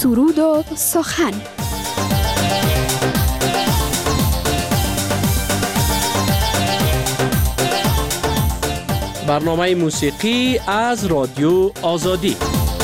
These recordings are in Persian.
سرود و سخن. برنامه موسیقی از رادیو آزادی.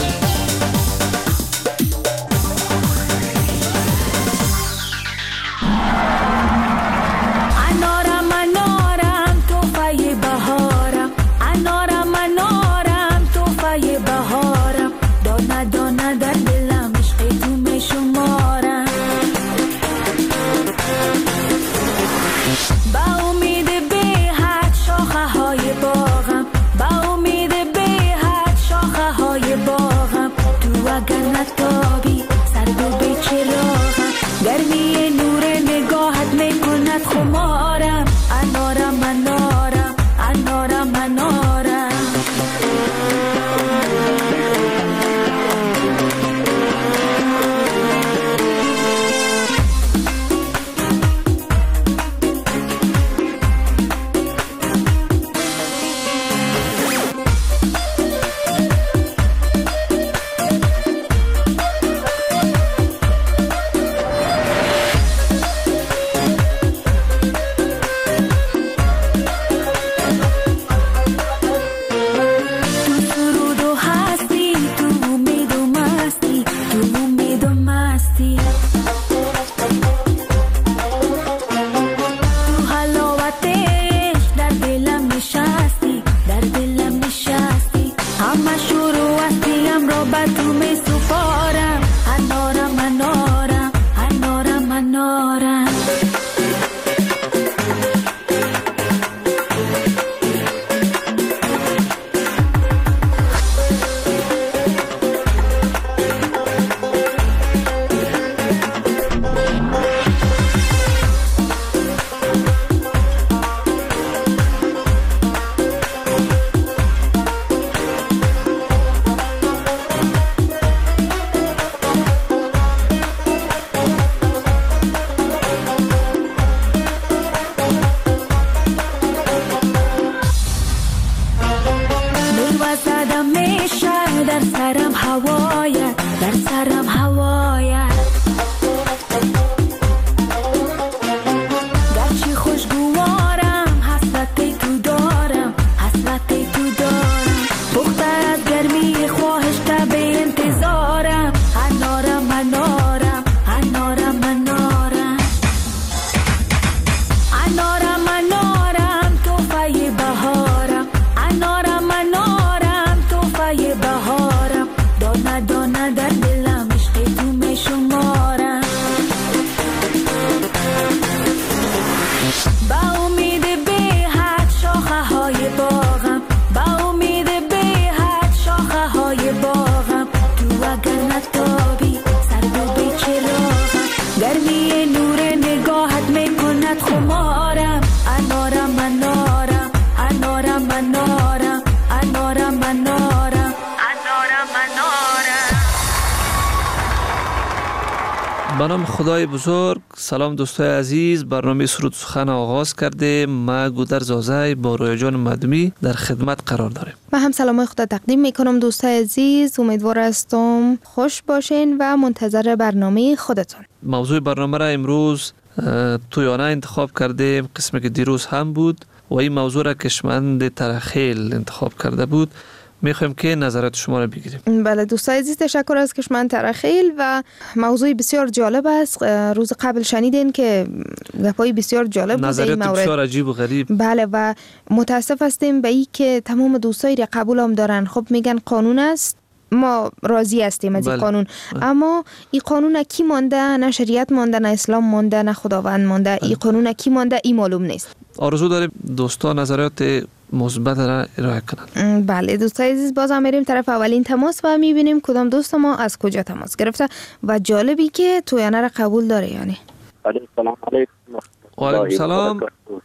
به نام خدای بزرگ. سلام دوستای عزیز، برنامه سرود سخن آغاز کرده. ما گودر زازای با رویا جان مدمی در خدمت قرار داریم. من هم سلام خدا تقدیم میکنم دوستای عزیز. امیدوار هستم خوش باشین و منتظر برنامه خودتون. موضوع برنامه را امروز تویانه انتخاب کردیم، قسمی که دیروز هم بود و این موضوع را کشمند ترخیل انتخاب کرده بود. میخوایم که نظرات شما را بگیریم. بله دوستای عزیز، تشکر از کشمند ترخیل و موضوع بسیار جالب است. روز قبل شنیدین که گپای بسیار جالب بود، نظریات بسیار عجیب و غریب. بله و متاسف هستیم به این که تمام دوستایی را قبول هم دارن. خب میگن قانون است، ما راضی هستیم از این قانون، اما این قانون کی مانده؟ نه شریعت مانده، نه اسلام مانده، نه خداوند مانده. این قانون کی مانده؟ این معلوم نیست. آرزو داریم دوستان نظریات مثبت را ارائه کنند. بله دوستای عزیز، باز هم میریم طرف اولین تماس و میبینیم کدام دوست ما از کجا تماس گرفته و جالبی که تویانه را قبول داره. یعنی سلام علیکم. و علیکم سلام.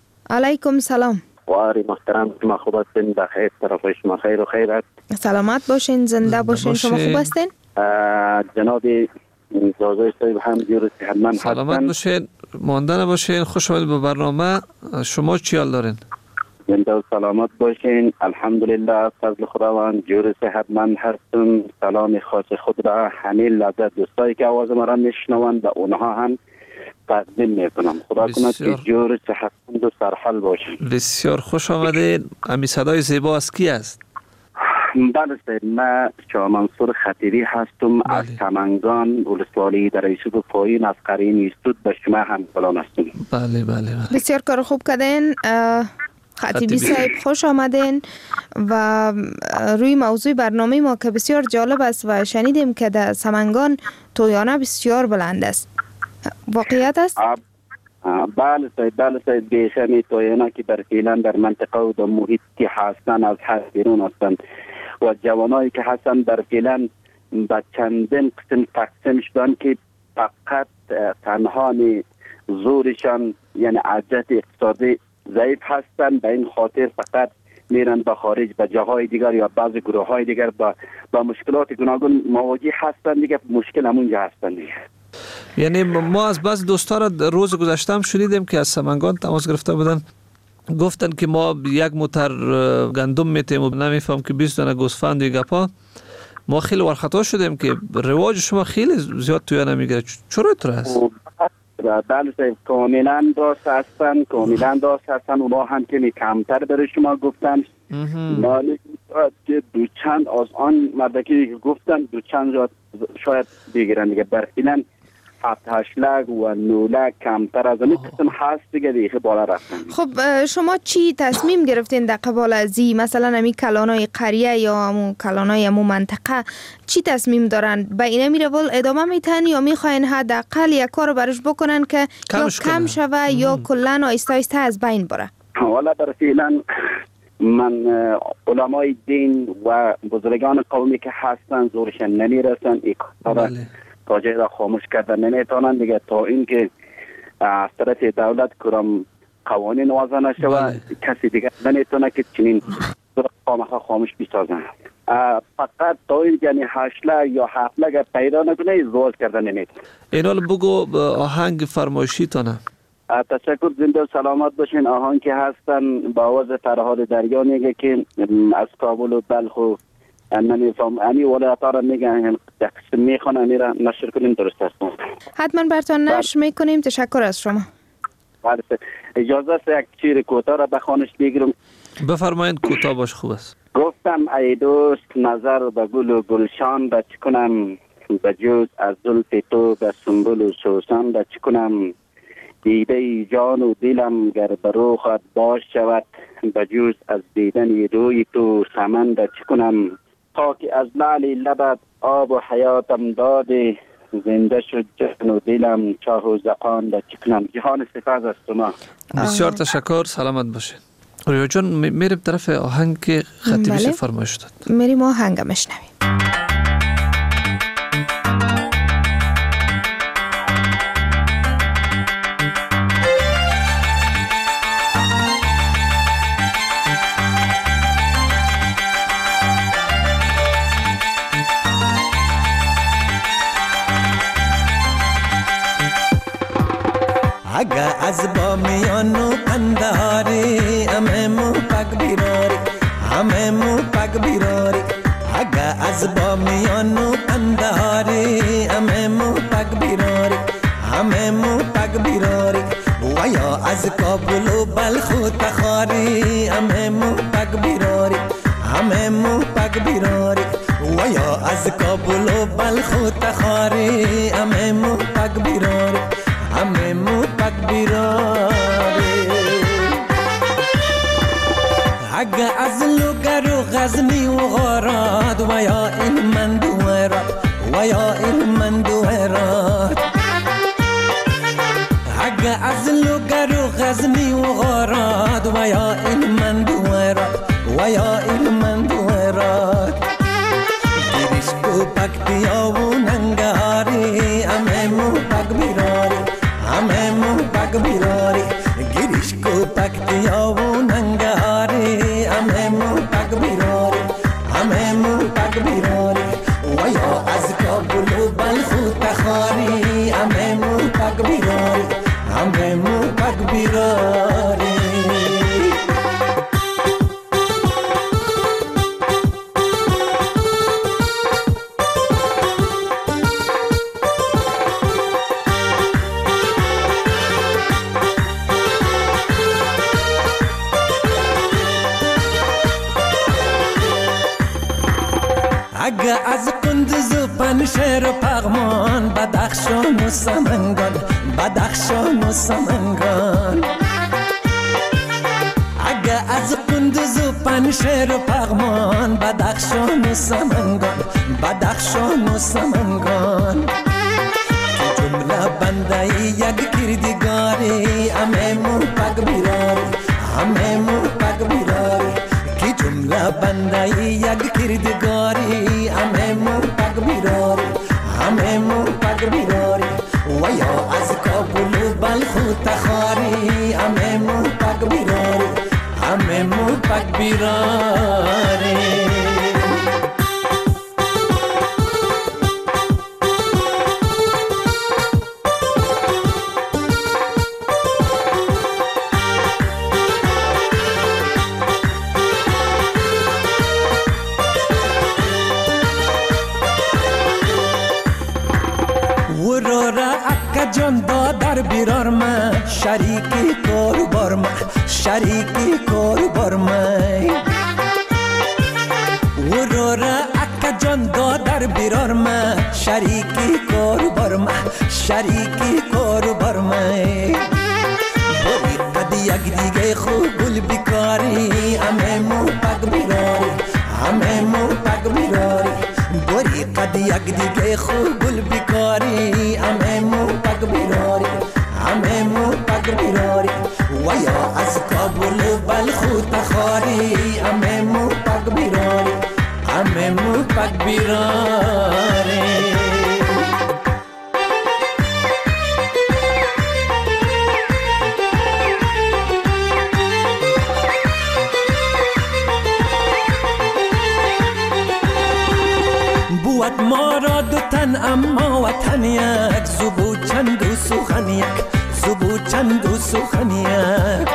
علیکم سلام. واری محترم، شما خوب هستین؟ بخیر، طرف شما خیر و خیر است؟ سلامت باشین، زنده باشین. شما خوب هستین؟ جناب زازای صاحب هم دیروز صحتمند هستن. سلامت باشین، مانده نباشین. خوش آمدید به برنامه. شما چی حال دارین؟ زنده و سلامت باشین. الحمدلله از فضل خداوند جور صحتمند هستم. سلام خاص خود را همه لذت دوستایی که آواز ما را میشنوند و اونها هم تقدیم میکنم. خدا کند که جور صحتمند و سرحال باشین. بسیار خوش آمدین. امی صدای زیبا از کی است؟ بله سید، من شاه منصور خطیبی هستم. از سمنگان ولسوالی در یوسف پایین از قرین ایستود به شما هم سلام هستم. بله. بسیار کار خوب کردین خطیبی صاحب، خوش آمدین. و روی موضوع برنامه ما که بسیار جالب است و شنیدیم که در سمنگان تویانه بسیار بلند است، واقعیت است؟ بله سید، بیشتر تویانه که برفیلن در منطقه و در محیط که هستن از حد بیرون هستن و جوانایی که هستن برفیلن به چندین قسم تقسیم شدن که فقط تنها زورشان یعنی عجز اقتصادی ضعیف هستن. به این خاطر فقط میرن به خارج به جاهای دیگر یا بعضی گروه های دیگر با مشکلات گوناگون مواجه هستن دیگه. مشکل همونجا هستن دیگه. یعنی ما از بعض دوستا را روز گذشته هم شنیدیم که از سمنگان تماس گرفته بودن، گفتن که ما یک موتر گندم میتیم و نمیفهم که 20 دانه گوسفند و گپا. ما خیلی ورخطا شدیم که رواج شما خیلی زیاد توی نمیگیره. چرا اینطور است؟ بله سید، کاملا درست هستن. اونا هم که کمتر برای شما گفتن. مالی که دو چند از آن مردکی گفتن دو چند شاید بگیرن دیگه. برخیلن 7-8 لک و 9 لک کمتر از این قسم هست دیگه بالا رفتن. خب شما چی تصمیم گرفتین در قبال ازی؟ مثلا امی کلانای قریه یا امو کلانای امو منطقه چی تصمیم دارن؟ به اینه میره ول ادامه میتن یا میخواین حداقل یک کار برش بکنن که یا کم شوه یا کلن آیسته آیسته از بین بره؟ والا برفیلن من علمای دین و بزرگان قومی که هستن زورشن نمیرسن ای کار تا جای را خاموش کردن نمیتونن دیگه، تا اینکه از طرف دولت کرم قوانین وضع نشود کسی دیگه نمیتونه که چنین خاموش بسازن. فقط تا این یعنی 8 لک یا 7 لک پیدا نکنه زواج کردن نمیتونه. اینال بگو آهنگ فرمایشی تانه. تشکر، زنده و سلامت باشین. آهنگ که هستن با آواز فرهاد دریا میگه که از کابل و بلخ و نمیفهم امی ولایت را میگن قسم میخوانه میره نشر کنیم درست است. حتما برتان نشر میکنیم. تشکر از شما. بله اجازه است یک شعر کوتاه را بخوانش بگیرم؟ بفرمایید، کوتاه باش، خوب است. گفتم ای دوست نظر به گل و گلشان به چی کنم، به جز از زلف تو به سنبل و سوسن به چی کنم، دیده جان و دلم گر به روخت باش شود، به جز از دیدن روی تو سمن به چی کنم، تا که از لعل لبت آب و حیاتم داده، زنده شد جان و دلم چاه و زقان به چی کنم. جهان سپاس از شما. بسیار تشکر، سلامت باشین. رویا جان میریم طرف آهنگ که خطیبی سے فرمایش داد. میریم آهنگ مشنویم. اگه از با میانو قندهاری همه مو پک بیراری، همه مو پک بیراری. اگه از با میانو قندهاری همه مو پک بیراری، همه مو پک بیراری. و یا از کابل و بلخ و تخاری همه مو پک بیراری، همه مو پک بیراری. و یا از کابل و بلخ و تخاری همه مو پک بیراری، همه مو پک بیراری. اگه از لوگر و غزنی و غارات و یا این مندوهرات، و یا این مندوهرات. اگه از لوگر و غزنی و غارات و یا این مندوهرات، و یا این مندوهرات. گیریش کو پکتیا و ننگاری همه مو پک بیراری، همه مو پک بیراری. گیریش کو پکتیا و ننگاری همه مو پک بیراری، همه مو پک بیراری. و یا از کابل و بلخ و تخاری همه مو پک بیراری، همه مو پک بیراری. پنشیر و پغمان، بدخشان و سمنگان، بدخشان و سمنگان. اگه از قندوز و پنشیر و پغمان، بدخشان و سمنگان، بدخشان و سمنگان. که جمله بنده یک کردگاری، همه مو پگ بیراری، همه مو پگ بیراری. که جمله بنده یک کردگاری، همه مو پگ بیراری، همه مو پگ بیراری. و یا از کابل و بلخ و تخاری، همه مو پگ بیراری، همه مو پگ بیراری. جان دادر بیرار من، شریکی کار بار من، شریکی کار بار من. وراره اکا جان دادر بیرار من، شریکی کار بار من، شریکی کار بار من. باری قد یک دیگه خوب گل بیکاری، همه مو پگ بیراری، همه مو پگ بیراری. باری قد یک دیگه خوب گل بیکاری، همه مو پگ بیراری، همه مو پگ بیراری. و یا از کابل و بلخ و تخاری، همه مو پگ بیراری، همه مو پگ بیراری. بود ما را دو تن اما وطن یک، زبو چند و سخن یک، زبو چند و سخن یک.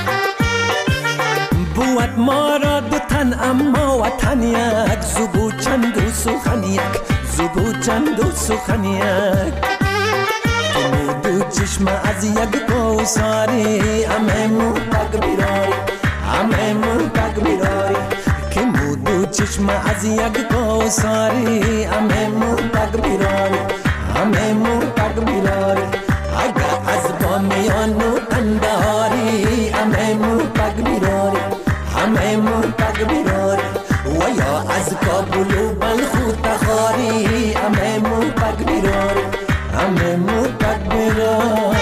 بود ما را دو تن اما وطن یک، زبو چند و سخن یک، زبو چند و سخن یک. تو دو چشم از یک کوثری، همه مو پگ بیراری، همه مو پگ بیراری. که دو چشم از یک کوثری، همه مو پگ بیراری، همه مو پگ بیراری. اگه از بامیان و قندهاری، همه مو پگ بیراری، همه مو پگ بیراری. و یا از کابل و بلخ و تخاری، همه مو پگ بیراری، همه مو پگ بیراری.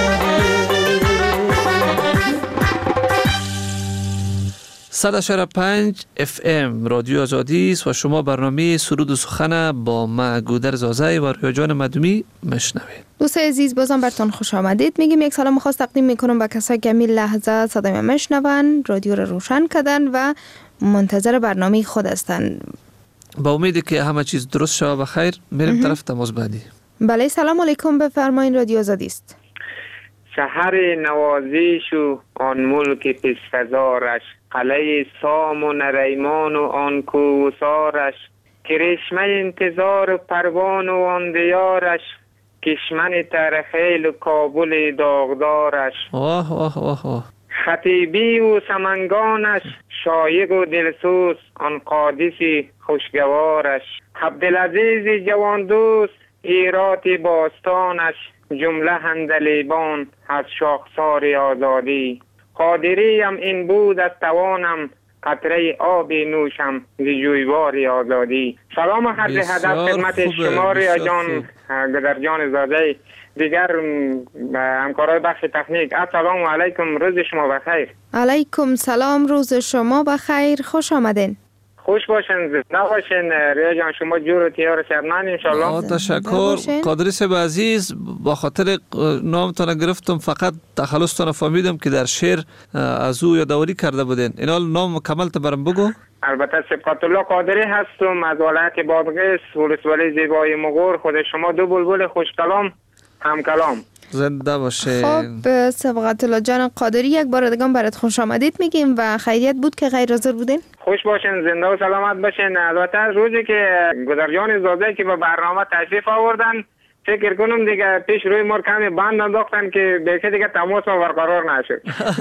100.5 FM رادیو آزادی است و شما برنامه سرود و سخن با ما گودر زازی و رویا جان مدومی مشنوید. دوستای عزیز بازم براتون خوش آمدید. میگیم یک سلام خاص تقدیم میکنم به کسایی که همین لحظه صدای ما میشنون، رادیو رو روشن کردن و منتظر برنامه خود هستن. با امیدی که همه چیز درست شود بخیر میریم طرف تماس بعدی. بله سلام علیکم، بفرمایید، رادیو آزادی است. شهر نوازش و آن ملک پسفزارش، قلعه سام و نریمان و آن کوسارش. کرشمه انتظار و پروان و آن دیارش، کشمن ترخیل و کابل داغدارش. واه واه واه واه. خطیبی و سمنگانش، شایق و دلسوز آن قادسی خوشگوارش. عبدالعزیز جوان دوست ایرات باستانش، جمله هندلیبان از شاخسار آزادی. قادریم این بود از توانم، قطره آب نوشم ز جویبار آزادی. سلام خرج هدف خدمت شما ریا جان گدر جان زاده، دیگر همکارای بخش تکنیک. السلام علیکم، روز شما بخیر. علیکم سلام، روز شما بخیر، خوش آمدین. خوش باشین، زنده باشین ریا جان، شما جور و تیار شرمن انشالله. تشکر قادری صاحب عزیز، با خاطر نامتان گرفتم، فقط تخلصتان فهمیدم که در شعر از او یادآوری کرده بودین. اینا نام کامل تا برام بگو. البته سبقت الله قادری هستم از ولایت بادغیس، ولسوالی زیبای مغور. خود شما دو بلبل خوش کلام هم کلام. زنده باشه. خب سبقت الله جان قادری، یک بار دیگه برات خوش آمدید میگیم و خیریت بود که غیر حاضر بودین. خوش باشین، زنده و سلامت باشین. البته روزی که گدر جان زاده که به برنامه تشریف آوردن، فکر کنم دیگه پیش روی ما کمی بند انداختن که بیشه دیگه تماس ما برقرار نشد.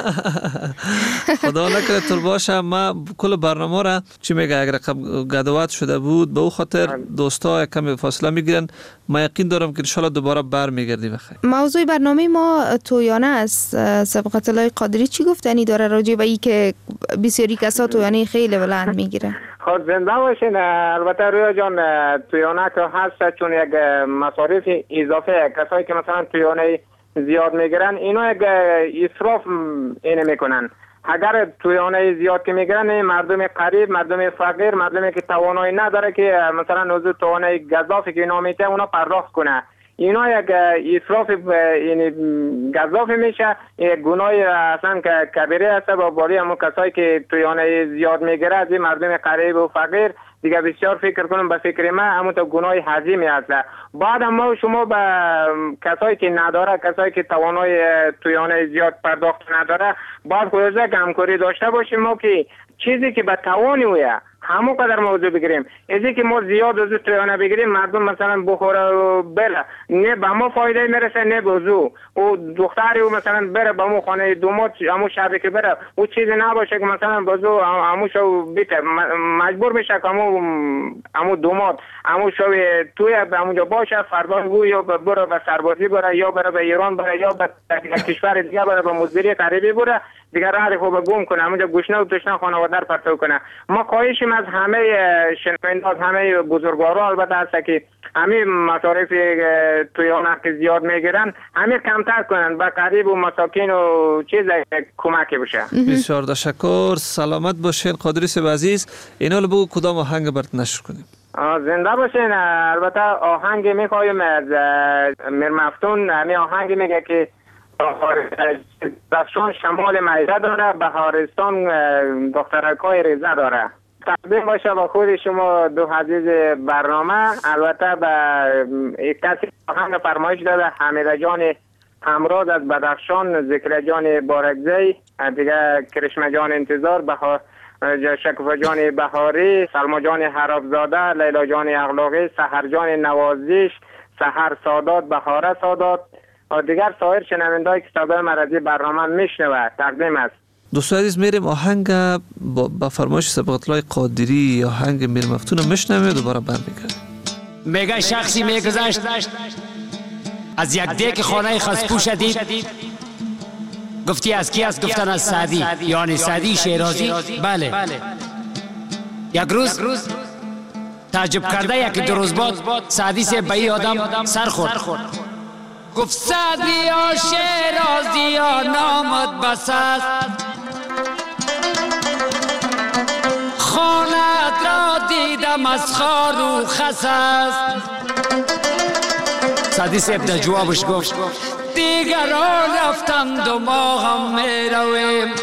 خدا نکنه طور باشه. ما کل برنامه را چی میگه اگر گدوات شده بود به او خاطر دوستا کمی فاصله میگیرن. ما یقین دارم که انشالله دوباره برمیگردیم بخیر. موضوع برنامه ما تویانه است. سبقت الله قادری چی گفتنی داره راجع به این که بسیاری کسا تویانه خیلی بلند میگیره؟ خود زنده باشین. البته رویا جان تویانه که هست چون یک مصارف اضافه کسایی که مثلا تویانه زیاد میگیرن اینا یک اسراف اینه میکنن. اگر تویانه زیاد که میگیرن مردم غریب، مردم فقیر، مردمی که توانایی نداره که مثلا نوزو توانه گزافی که اینا میته اونا پرداخت کنه، اینا یک اسراف یعنی گزافی میشه. یک گناه اصلا که کبیره است با باری همون کسایی که تویانه زیاد میگیره از مردم غریب و فقیر دیگه بسیار فکر کنم به فکر من همون تو گناه حجیمی است. بعد ما شما به کسایی که نداره، کسایی که توانای تویانه زیاد پرداخت نداره باید خودش همکاری داشته باشیم ما که چیزی که به توانی ویه همون قدر موضوع بگیریم. ازی که ما زیاد از تویانه بگیریم مردم مثلا بخوره و بره نه به ما فایده میرسه نه بزو و دختری و مثلا بره به مو خانه دومات همون شبی که بره او چیزی نباشه که مثلا بزو همون شو بیته مجبور میشه که همون دومات همون شو توی همونجا باشه فردا گو یا بره به سربازی بره یا بره به ایران بره یا به کشور دیگه بره به مزدوری غریبی بره دیگه راه خوب گم کنه همونجا گوشنه و تشنه خانواده رو پرتو کنه. ما خواهشیم از همه شنوندگان همه بزرگوارا البته هست که همه مصارف تویانه که زیاد میگیرن همه کمتر کنن به غریب و مساکین و چیز کمکی بشه. بسیار تشکر. سلامت باشین قادری صاحب عزیز. اینا رو بگو کدام آهنگ برات نشر کنیم. زنده باشین. البته آهنگ میخوایم از میر مفتون. همین آهنگ میگه که درخشان شمال میزه داره، بهارستان دخترکای ریزه داره. تقدیم باشه با خود شما دو عزیز برنامه. البته به کسی آهنگ فرمایش داده حمیده جان همراز از بدخشان، ذکر جان بارکزی، دیگه کرشمه جان انتظار، شکوفه جان بهاری، سلما جان حرابزاده، لیلا جان اغلاقی، سحر جان نوازش، سحر سادات، بهاره سادات و دیگر سایر شنوندهایی که صدای مرضی برنامه میشنوه. تقدیم است. دوستان عزیز میریم آهنگ با فرمایش سبقت الله قادری آهنگ میر مفتون رو میشنویم دوباره برمیگردیم. میگه شخصی میگذشت از یک دیک خانه خسپوش دید. گفتی از کی است؟ گفتن از سعدی، یعنی سعدی شیرازی. بله. یک روز تعجب کرده یک دو روز بعد سعدی سے به این آدم سر خورد. گفت سعدی یا شیرازی یا نامت بس است، خانت را دیدم از خار و خس است. سعدی صاحب در جوابش گفت دیگران رفتند و ما هم می رویم،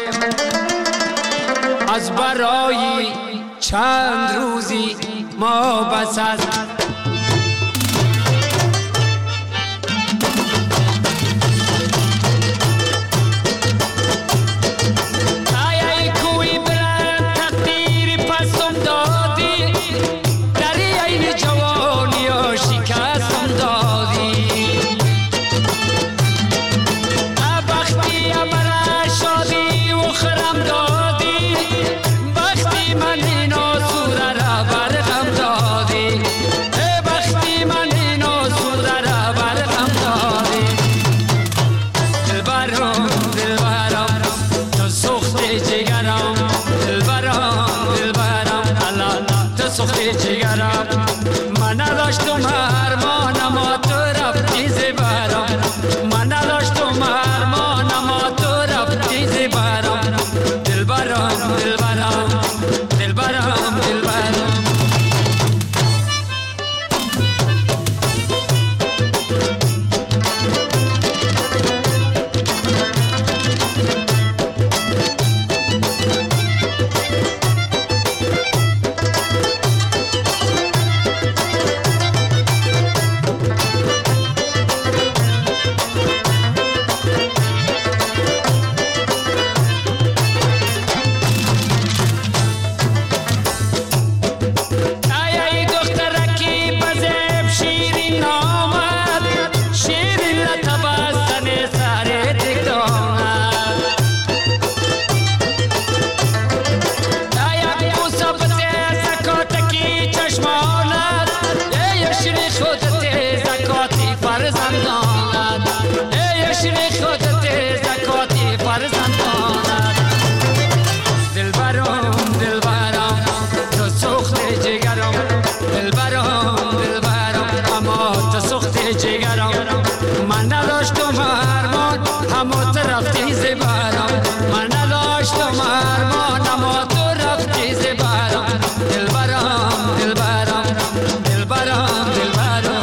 از برای چند روزی ما بس است. جگرم من نداشتم ارمان اما تو رفتی زبرم من نداشتم ارمان اما تو رفتی زبرم دلبرم دلبرم دلبرم دلبرم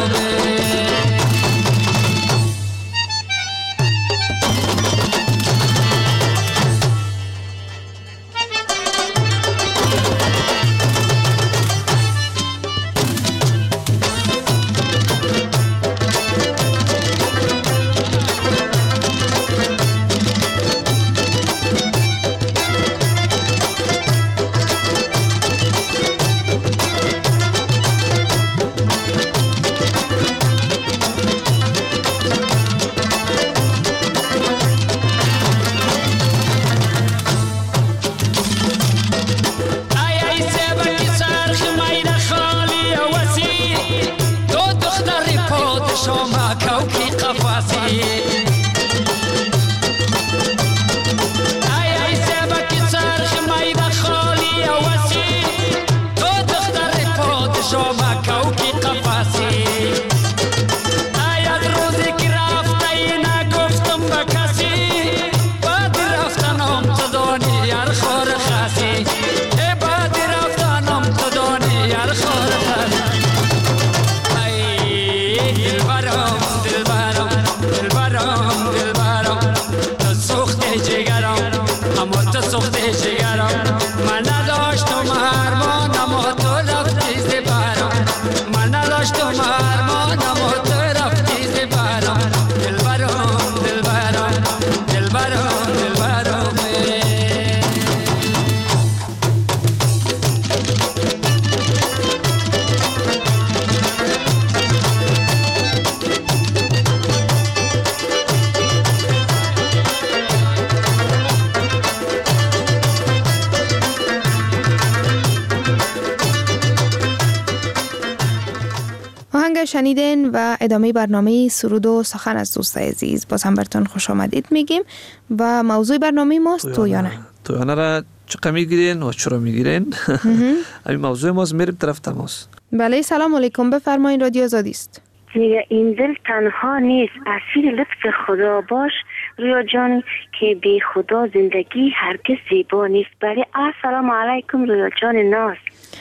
شنیدین و ادامه برنامه سرود و سخن از دوستای عزیز. باز هم براتون خوش آمدید میگیم و موضوع برنامه ماست تویانه. تویانه را چقدر میگیرین و چرا میگیرین؟ همین موضوع ماست. میریم طرف تماس. بله سلام علیکم، بفرمایید، رادیو آزادی است. میگه این دل تنها نیست، اسیر لطف خدا باش رویا جان که بی خدا زندگی هرگز زیبا نیست. بله السلام علیکم رویا جان ناز.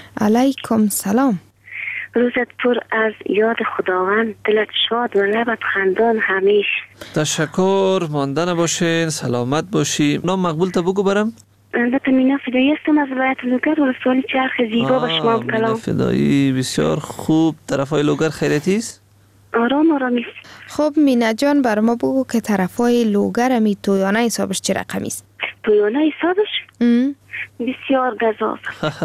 علیکم سلام. روزت پر از یاد خداوند، دلت شاد و لبت خندان همیش. تشکر، مانده نباشین، سلامت باشی. نام مقبول تا بگو برم؟ البته مینا فدایی هستم از ولایت لوگر و رسوالی چرخ زیبا با شما کلام. مینا فدایی بسیار خوب. طرفای لوگر خیرتی است؟ آرامی. خب مینا جان بر ما بگو که طرفای لوگر می تویانه حسابش چه رقمی است؟ تویانه حسابش؟ بسیار گزاف.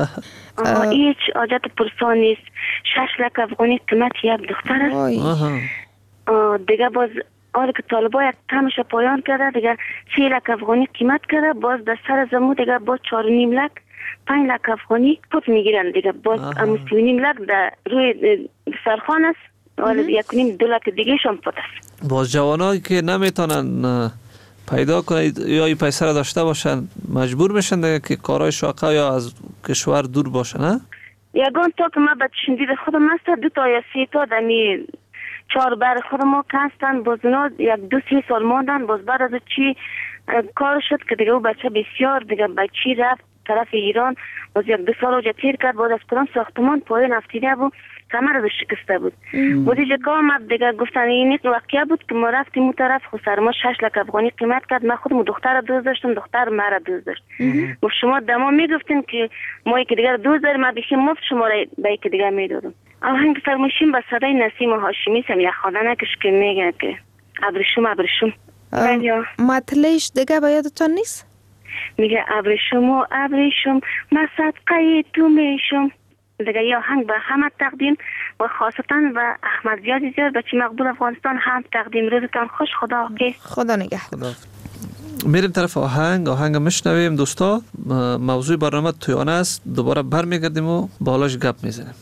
هیچ عادت پرسان نیست. 6 لک افغانی قیمت یک دختر است. دیگه باز آره که طالبا یک تمش پایان کرده، دیگه 3 لک افغانی قیمت کرده، باز در سر زمو دیگه باز 4.5 لک 5 لک افغانی پوت میگیرن دیگه، باز 3.5 لک در روی سرخان است. آره 1.5-2 لک دیگه شم پوت است. باز جوانایی که نمیتونن پیدا کنید یا این پیسه را داشته باشن مجبور میشن دیگه که کارهای شاقه یا از کشور دور باشن. ها یگان تا که ما به شندید خودم هست 2 تا یا 3 تا دمی 4 بر خود ما کستن، باز اونا 1-2-3 سال ماندن، باز بعد از چی کار شد که دیگه او بچه بسیار دیگه بچی رفت طرف ایران، باز 1-2 سال اوجا تیر کرد، باز از پران ساختمان پایین افتیده بود، کمر رو شکسته بود. بودی جکا آمد دیگه گفتن این یک واقعه بود که ما رفتیم اون طرف، خود سر ما 6 لک افغانی قیمت کرد. من خودم دختر رو دوست داشتم، دختر مرا دوست داشت. گفت شما دما میگفتین که ما یک دیگه دوست داریم، ما بخیم مفت شما را به یک دیگه میدادم. آهنگ فرمایشیم با صدای نسیم هاشمی سم یک خانه نکش که میگه که ابریشم مطلعش دیگه به یادتون نیست؟ میگه ابریشم من صدقه تو میشم. دیگه یه آهنگ به همه تقدیم و خاصتا و احمد زیاد بچه مقبول افغانستان هم تقدیم. روزتان خوش، خدا حافظ. خدا نگهدار. میریم طرف آهنگ میشنویم دوستا. موضوع برنامه تویانه است. دوباره برمیگردیم و بالاش گپ میزنیم.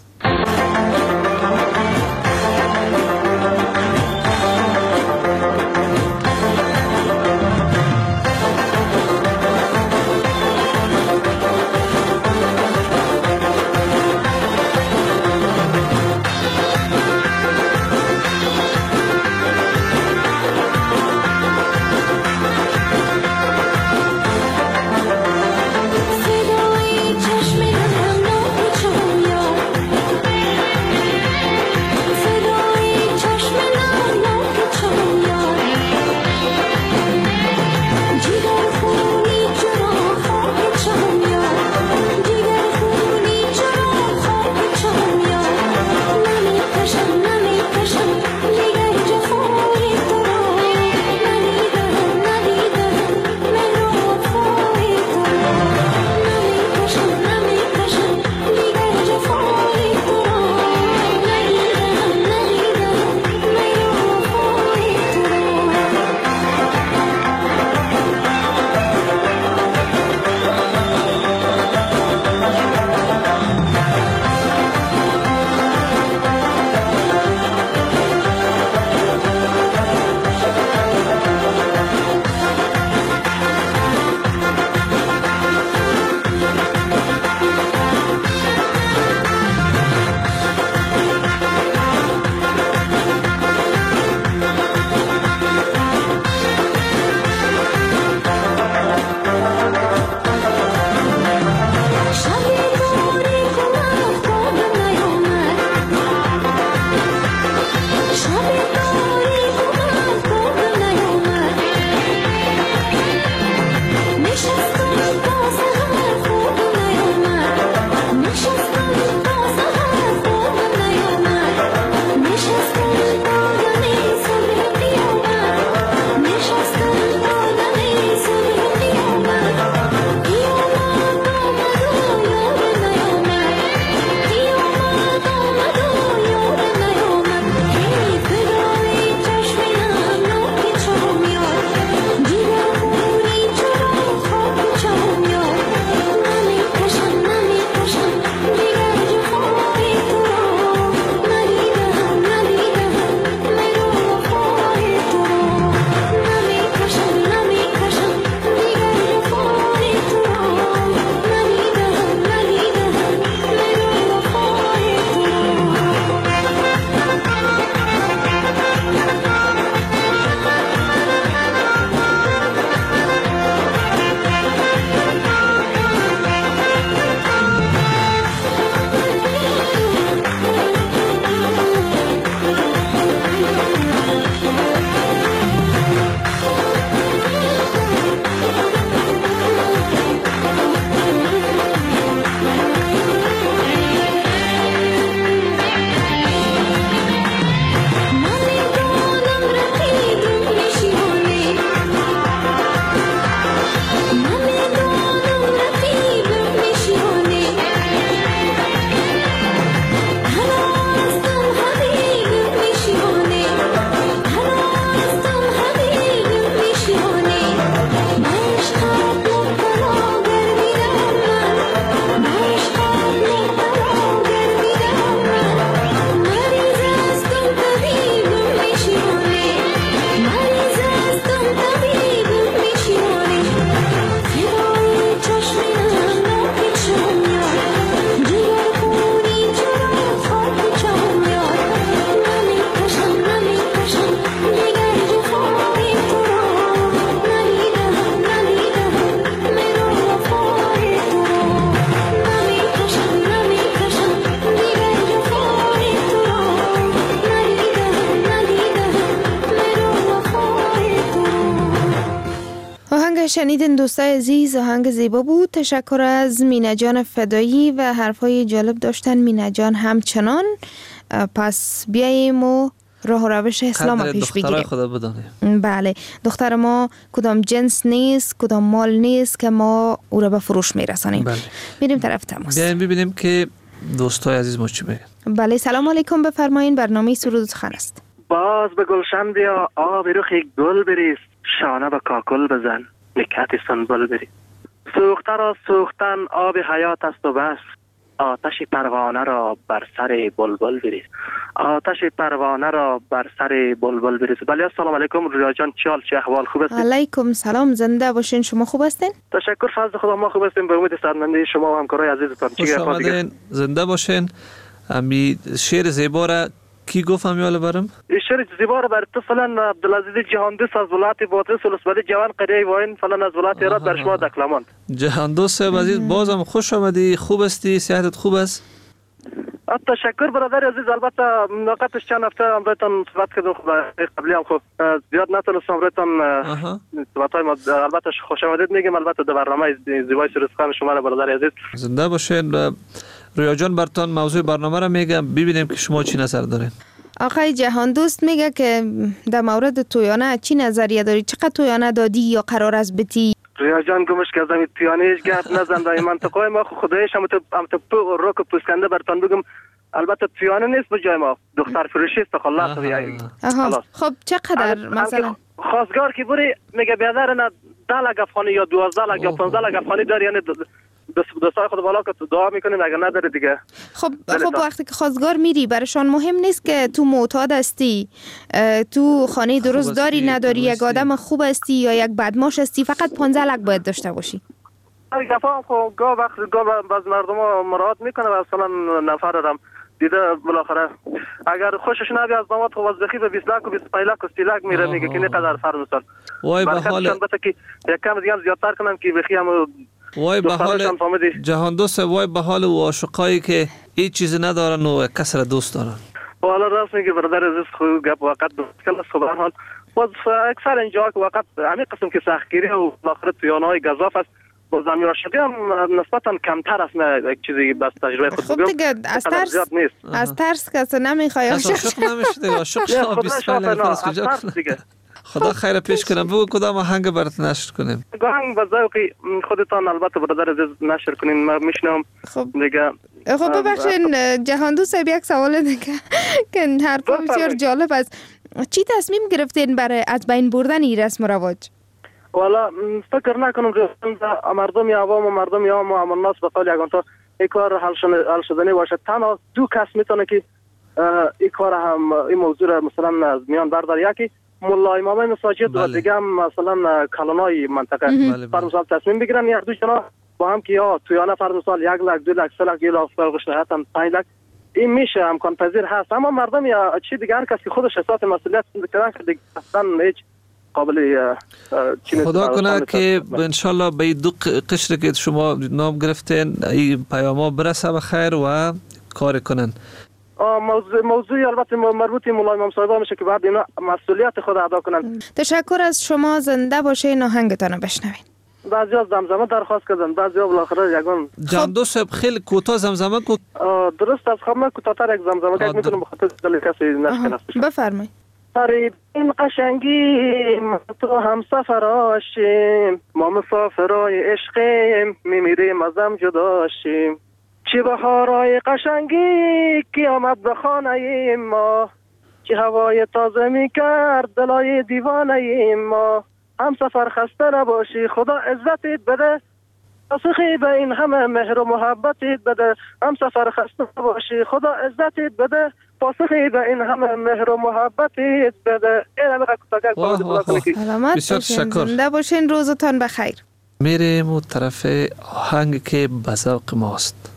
شنیدین دوستای عزیز، آهنگ زیبا بود. تشکر از مینا جان فدایی و حرفای جالب داشتن مینا جان همچنان. پس بیاییم و راه و روش اسلام پیش بگیریم. خدا بدانه. بله، دختر ما کدام جنس نیست، کدام مال نیست که ما او را به فروش میرسانیم. بله. میریم طرف تماس. بیاییم ببینیم که دوستای عزیز ما چی میگن. بله، سلام علیکم، بفرمایین. برنامه سرود خان است. باز به گلشن بیا، آب رخ گل بریز، شانه به کاکل بزن، نکهت سنبل بریز. سوخته را سوختن آب حیات است و بس، آتش پروانه را بر سر بلبل بریز، آتش پروانه را بر سر بلبل بریز. بله، السلام علیکم رویا جان، چه احوال؟ خوب هستین؟ علیکم سلام، زنده باشین. شما خوب هستین؟ تشکر، فضل خدا ما خوب هستیم. به امید سرمندی شما و همکارای عزیزتان. خوش آمدین، زنده باشین. امی شعر زیبا را کی گفتم یاله برم؟ شعر زیبا را بر تو فلان عبدالعزیز جهاندوست از ولایت باطرس الاسبدی جوان قریه واین فلان از ولایت ایران بر شما دکلمان. جهاندوست عزیز، بازم خوش آمدی. خوب هستی؟ صحتت خوب است؟ تشکر برادر عزیز. البته ناقتش چند هفته امروزتان صحبت کردم، قبلی هم خب زیاد نتونستم امروزتان صحبت‌های ما البته خوش آمدید میگم. البته در برنامه زیبای سرودخوان شما را برادر عزیز زنده باشین. رویا جان براتون موضوع برنامه را میگم، ببینیم که شما چی نظر دارین. آقای جهاندوست میگه که در مورد تویانه چی نظریه داری؟ چقدر تویانه دادی یا قرار است بتی؟ رویا جان گمش که از این تویانه هیچ گپ نزن. در منطقه ما خدایش هم تو روک پوسکنده براتون بگم. البته تویانه نیست به جای ما، دختر فروشی است. خلاص. خب چقدر مثلا خواستگار که بری میگه بیادر نه 10 لک افغانی یا 12 لک یا 15 لک افغانی داری، یعنی دوستای خود بالا که دعا میکنین اگر نداره دیگه. خب وقتی که خواستگار میری برشان مهم نیست که تو معتاد هستی، تو خانه درست داری نداری، یک آدم خوب هستی یا یک بدماش هستی، فقط 15 لک باید داشته باشی. گفا خب گاه باز مردم ها مراعات میکنه و اصلا نفر دارم دیده بالاخره اگر خوشش نبی از داماد خب وظیفه به 20 لک و 25 لک و 30 لک میره، میگه که نقدر فرض مثال وای به حال که یک کم دیگه زیادتر کنم که بخی هم وای به حال جهاندوست، وای به حال و عاشقایی که هیچ چیز ندارن و کسر دوست دارن. والا راست میگه برادر عزیز، خوب گپ وقت کلا صبح حال باز اکثر اینجا که وقت همین قسم که سختگیری و بالاخره تویانهای گزاف است با زمین راشدی هم نسبتا کمتر است. نه یک چیزی بس تجربه خود بگم. خب دیگه از ترس کسی نمیخوای عاشق نمیشه. عاشق شما 25 کجا دیگه. خدا خیر پیش کنم. بگو کدام آهنگ برات نشر کنیم؟ آهنگ با ذوقی خودتان البته برادر عزیز نشر کنین، من میشنم دیگه. خب ببخشید جهاندوست صاحب، یک سوال دیگه که حرف بسیار جالب است. چی تصمیم گرفتین برای از بین بردن این رسم و رواج؟ والا فکر نکنم مردم عوام و مردم عام و الناس به قول یگانتا این کار حل شدنی باشه. تنها دو کس میتونه که این کار هم این موضوع را مثلا از میان بردار، یکی ملا امام مساجد و دیگه هم مثلا کلانای منطقه فرض مثال تصمیم بگیرن. یک دو جنا با هم که یا تویانه فرض مثال 1 لک 2 لک 3 لک یا فوقش نهایت 5 لک این میشه امکان پذیر هست. اما مردم یا چی دیگه هر کسی خودش احساس مسئولیت کردن که دیگه اصلا هیچ قابل خدا کنه که انشالله به دو قشر که شما نام گرفتین این پیاما برسه به خیر و کار کنن. موضوعی البته مربوطی مولا امام صاحب میشه که بعد اینا مسئولیت خود ادا کنن. تشکر از شما، زنده باشین. آهنگتون رو بشنوین. بعضی از زمزمه درخواست کردن، بعضی بالاخره یگان جهاندوست خیلی کوتاه زمزمه کو. درست از خواب کوتاه‌تر یک زمزمه که میتونم بخاطر دل کسی نشکنه. بفرمایید. قریب این قشنگی تو هم سفر آشیم، ما مسافرای عشقیم میمیریم ازم جداشیم. چه بهارای قشنگی که آمد به خانه ما، چه هوای تازه می کرد دلای دیوانه ما. هم سفر خسته نباشی خدا عزتت بده، پاسخی به این همه مهر و محبتت بده. هم سفر خسته نباشی خدا عزتت بده، پاسخی به این همه مهر و محبتت بده. بسیار تشکر. زنده باشین، روزتان بخیر. میریم اون طرف آهنگ که به ذوق ماست.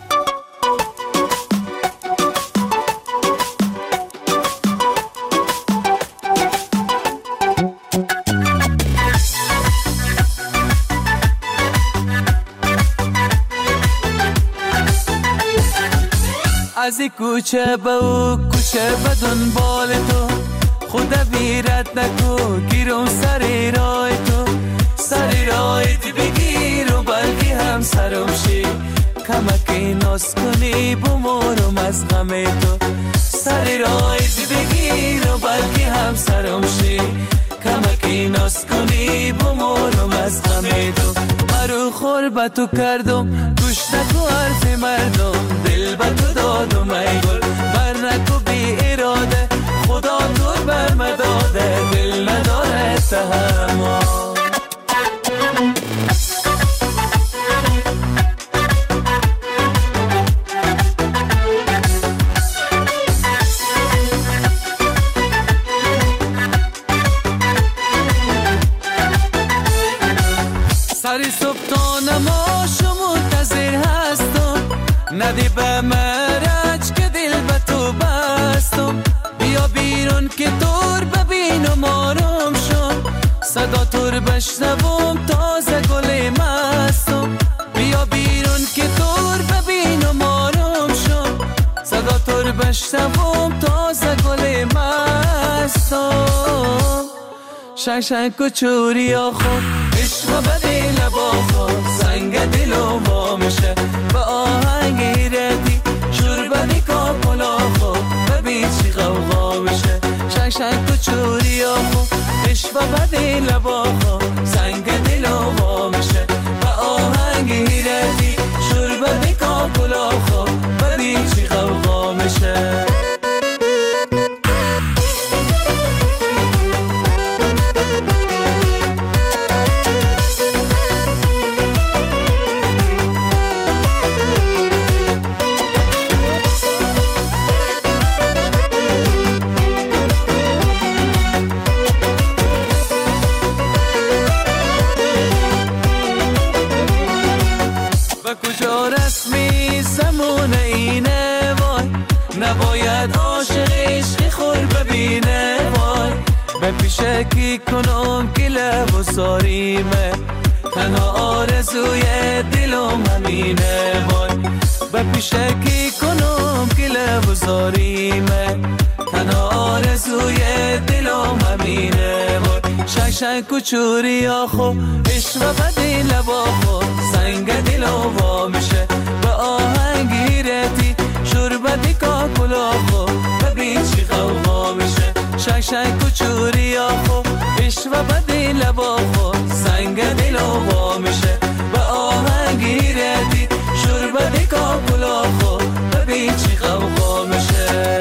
از کوچه به او کوچه به دنبال تو، خدا بیرت نکو گیرم سر رای تو. سری رایت بگیر و بلکه هم سرم شی کمکی ناز کنی بمارم از غم تو سری رایت بگیر و بلکه هم سرم شی کمکی ناز کنی بمارم از غم تو مرو خور با تو کردم گوش نکو حرف مردم دل با تو دادم ای گل بر نکو بی اراده خدا تو بر مداده دل نداره تحمل سری صبح تا نماشو منتظر هستم ندی به مرج که دل به تو بستم بیا بیرون که تور ببینم آرام شم صدا تور بشنوم تازه گل مستم بیا بیرون که تور ببینم آرام شم صدا تور بشنوم تازه گل مستم شنگ و چوری آخو عشق بدی لبا خود سنگ دلو با میشه با آهنگ ایردی شور بدی کاپلا خود ببین چی غوغا میشه شنگ و چوری آخو عشق بدی لبا خود سنگ دلو با میشه با آهنگ ایردی شور بدی کاپلا خود ببین چی غوغا میشه نباید عاشق عشقی خور ببینه وای به پیشکی کنم که لب و ساریمه تنها آرزوی دلم همینه وای به پیشکی کنم که لب و ساریمه تنها آرزوی دلم همینه وای شنگ کچوری آخو عشق بدی لبا خود سنگ دلم وا میشه به آهنگی رتی شربتی کاکلا خو ببین چی غوغا میشه شنگ کچوری آخو عشق بدی لبا خود سنگ دلم وا میشه به آهنگی رتی شربتی کاکلا خو ببین چی غوغا میشه.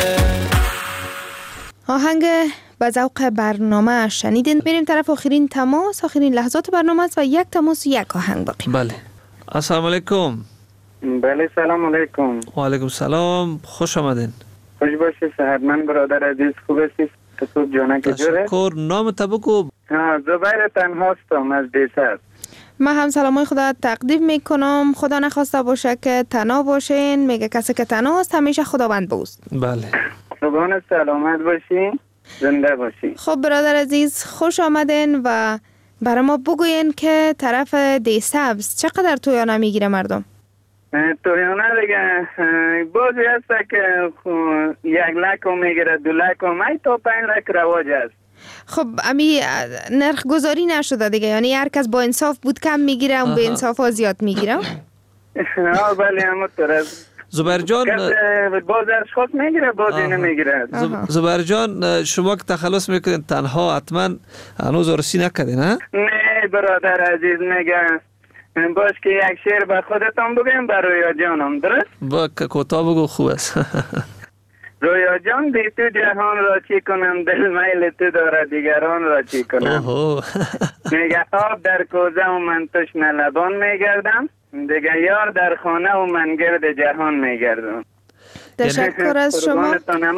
آهنگ با ذوق برنامه شنیدین. میریم طرف آخرین تماس، آخرین لحظات برنامه است و یک تماس و یک آهنگ باقی. بله. السلام علیکم. بله سلام علیکم. و علیکم سلام، خوش آمدین. خوش باشی صحتمند برادر عزیز، خوب هستی؟ تو جانک جوره؟ تشکر. نام تبکو؟ زبیر تنها هستم از دیسر. من هم سلامای خدا تقدیم میکنم. خدا نخواسته باشه که تنها باشین. میگه کسی که تنها است همیشه خداوند بوست. بله. خداوند سلامت باشین، زنده باشین. خب برادر عزیز خوش آمدین و برای ما بگوین که طرف دیسبز چقدر تویانه میگیره مردم؟ تویانه دیگه بازی هست که 1 لک میگیره، 2 لک ای تا 5 لک رواج است. خب امی نرخ گذاری نشده دیگه، یعنی هر کس با انصاف بود کم میگیره، اون به انصاف ها زیاد میگیره. بله همونطور است. زبیر جان باز اشخاص میگیره، باز نمیگیره. زبیر جان شما که تخلص میکنین تنها حتما هنوز عروسی نکردین ها؟ نه برادر عزیز، میگه باش که یک شعر به خودتان بگیم به رویا جانم، درست؟ با کوتاه بگو خوب است. رویا جان بی تو جهان را چی کنم، دل میل تو داره دیگران را چی کنم. میگه آب در کوزه و من تشنه لبان میگردم، دیگه یار در خانه و من گرد جهان میگردم. تشکر از شما.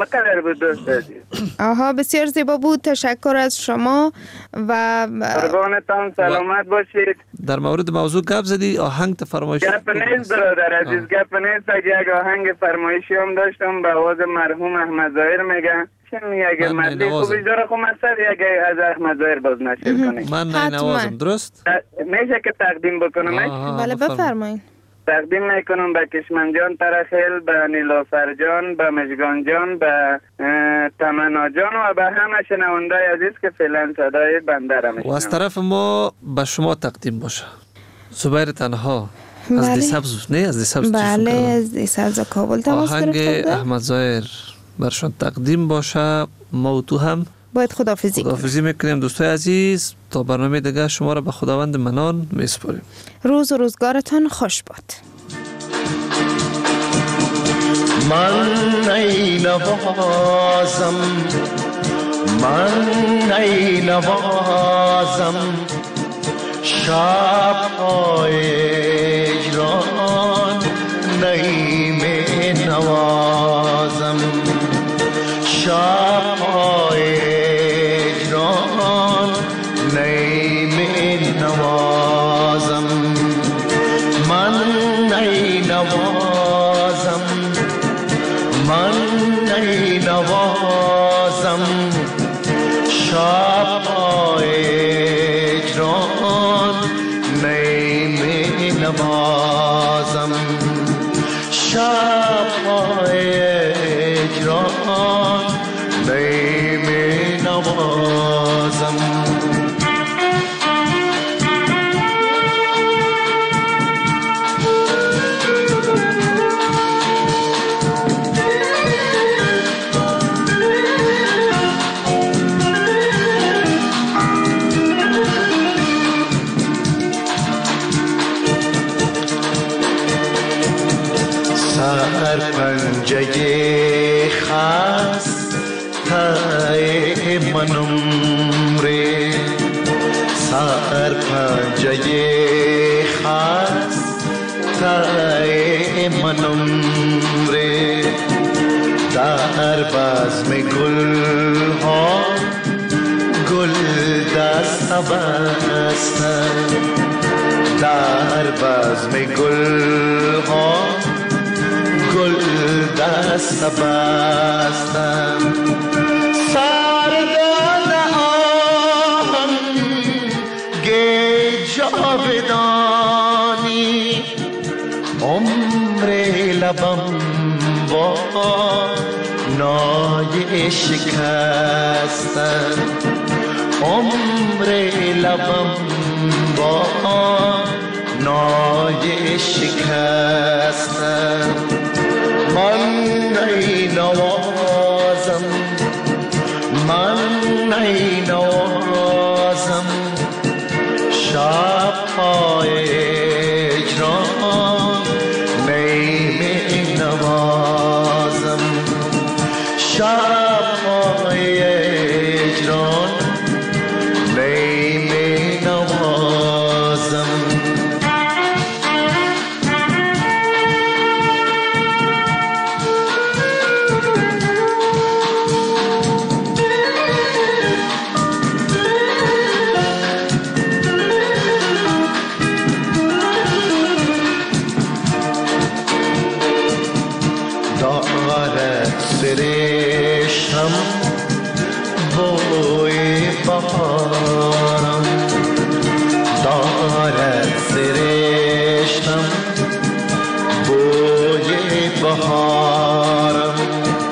آها بسیار زیبا بود، تشکر از شما و قربانتان سلامت باشید. در مورد موضوع گپ زدی، آهنگ فرمایش گپ نیست برادر عزیز، گپ نیست. یک آهنگ فرمایشی هم داشتم به آواز مرحوم احمد ظاهر. میگه چه میگه اگه مردی خوبی داره خب مثلا اگه از احمد ظاهر باز نشر کنی. من نوازم، درست؟ میشه که تقدیم بکنم؟ بله بفرمایید. تقدیم میکنم به کشمن جان ترخیل، به نیلوفر جان، به مژگان جان، به تمنا جان و به همه شنوندای عزیز که فعلا صدای بنده را میشنوند. و از طرف ما به شما تقدیم باشه. زبیر تنها از دیسبز، نه از دیسبز، بله از دیسبز کابل تماس گرفته آهنگ احمد ظاهر برشان تقدیم باشه. ما و تو هم باید خداحافظی میکنیم دوستای عزیز. تا برنامه دیگه شما را به خداوند منان میسپاریم. روز و روزگارتان خوش باد. من ای نوازم، من ای نوازم، شب‌های هجران نیم نوازم، شب‌های هجران نیم نوازم، من ای نوازم، من ای نوازم، شب‌های هجران نیم نوازم، شب‌های هجران نیم نوازم. پنجه خسته منم ره، سر پنجه خسته منم ره، در بزم گل ها گل دست بستم، در بزم گل ها گل دست بستم، سردان آهنگ جاودانی، عمر لبم با نای شکستم، عمر لبم با نای شکستم، من ای نوازم، من ای نوازم، شب‌های هجران نیم نوازم، شب‌های هجران نیم نوازم. سرشتم بوی بهارم، دارد سرشتم بوی بهارم،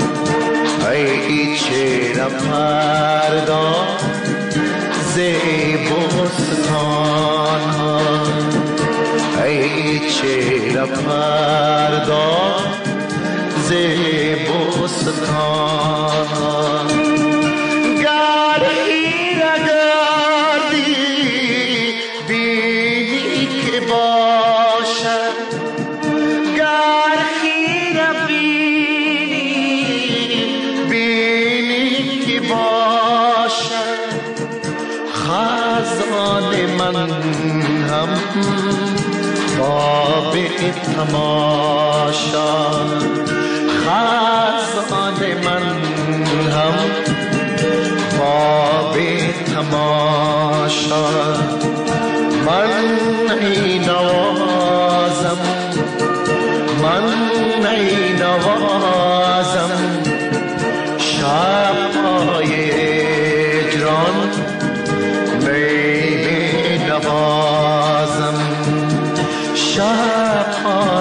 ای چرا پردا زیبستان ها، ای چرا پردا زیبستان، گر خیره گردی بینی که باشد، گر خیره بینی که باشد، خزان من هم باب تماشا، خزان من هم باب تماشا، من ای نوازم، من ای نوازم، شب‌های هجران نیم نوازم، شب‌های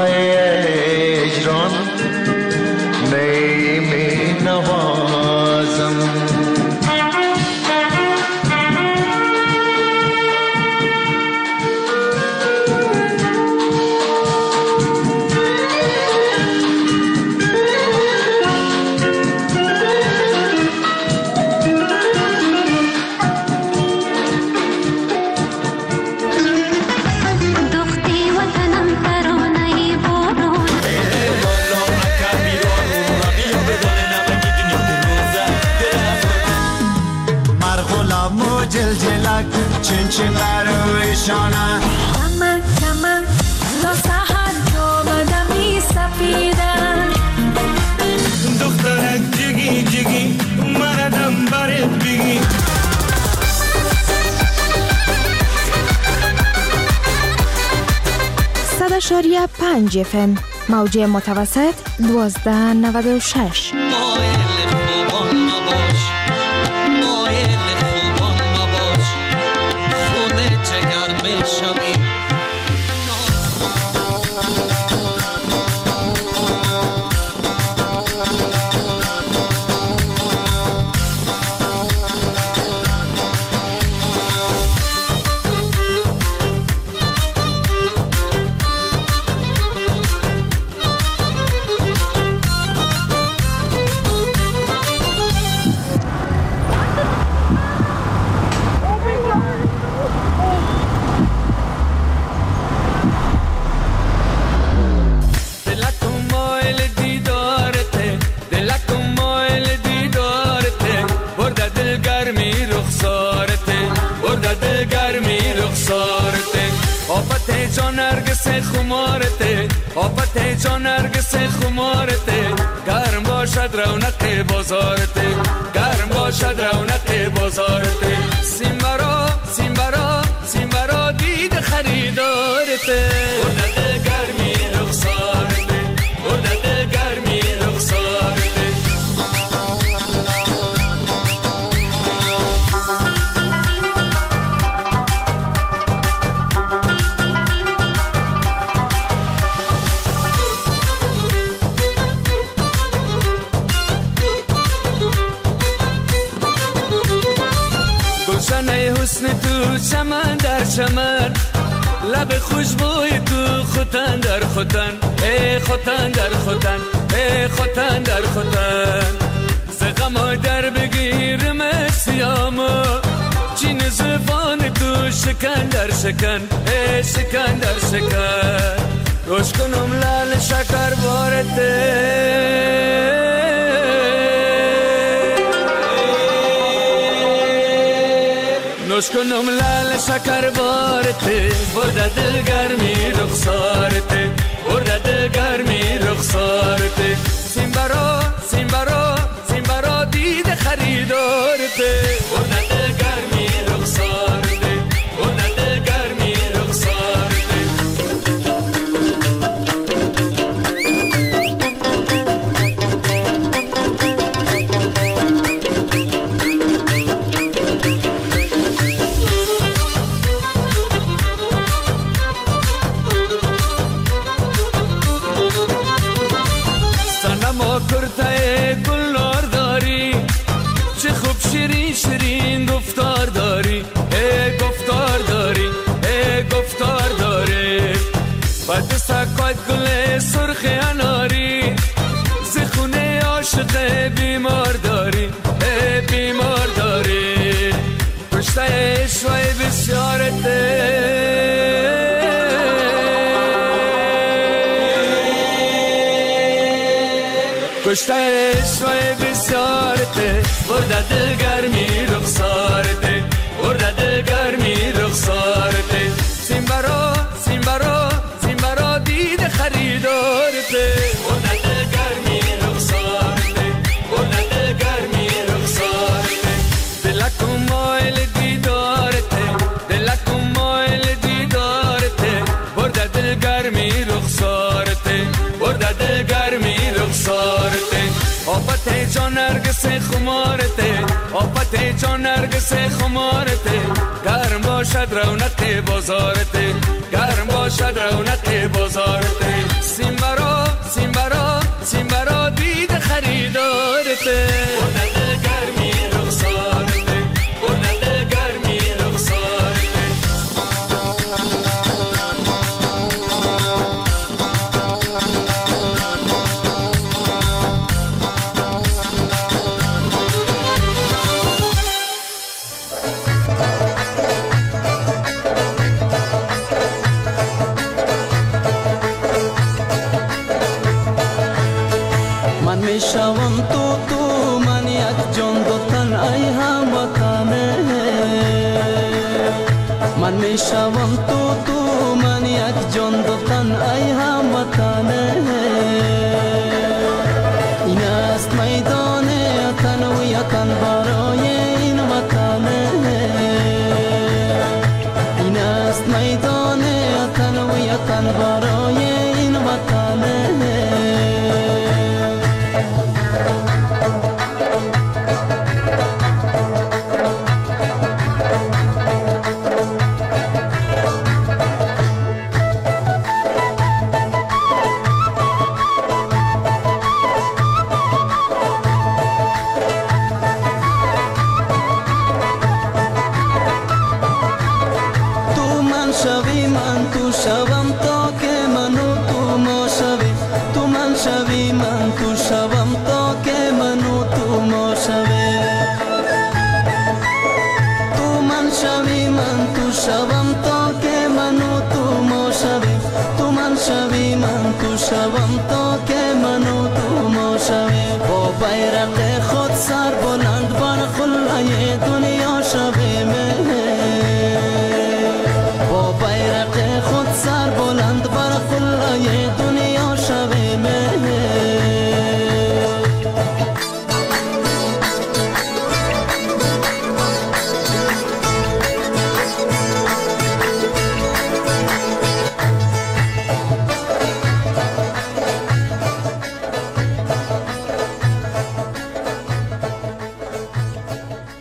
چین چین برویشانه کمر کمر تا سحر جامدمی سفیدن دخترک جگی جگی مردم برد بگی 100.5 FM موج متوسط 1296. آفت جان نرگس خمارته گرم باشد رونق بازارته گرم باشد رونق بازارته سیمبرا سیمبرا سیمبرا دید خریدارته بردت گرمی رخسارته بردت گرمی رخسارته حسن تو چمن در چمن لب خوشبوی تو خوتن در خوتن ای خوتن در خوتن ای خوتن در خوتن زغم در بگیرم سیاما چین زبان تو شکن در شکن ای شکن در شکن روش کنم لال شکر بارته نوش کنم لال شکر بارته برده دل گرمی رخسارته برده دل گرمی رخسارته سیمبرا سیمبرا سیمبرا دید خریدارته برده دل گرمی رخسارته برده دل گرمی رخسارته کرتای گلنار داری چه خوب شیرین شیرین گفتار داری ای گفتار داری ای گفتار داری بعد سکات گل سرخ اناری زخونه عاشق بیمار داری ای بیمار داری پشتای شوی بسیارته کشته شوی بسیارته برده دل گرمی رخسارته برده دل گرمی رخسارته سیمبرا سیمبرا سیمبرا دید خریدارته برده دل گرمی رخسارته برده دل گرمی رخسارته دلکم مایل دیدارته دلکم مایل دیدارته برده دل گرمی رخسارته برده دل گرمی رخسارته آفت جان نرگس خمارته آفت جان نرگس خمارته گرم باشد رونق بازارته گرم باشد رونق بازارته سیمبرا سیمبرا سیمبرا دید خریدارته برده دل گرمی رخسارته برده دل گرمی رخسارته میشوم تو من یک جان من میشوم تو من یک جان دو تن ای هموطنه این است میدان تنویتن برای این وطنه این است میدان تنویتن برای این وطنه شوی من تو شوم تا که منو تو ما شوی تو من شوی من تو شوم تا که منو تو ما شوی تو من شوی من تو شوم تا که منو تو ما شوی تو من شوی من تو شوم تا که منو تو ما شوی با بیرق خود سر بلند بر قله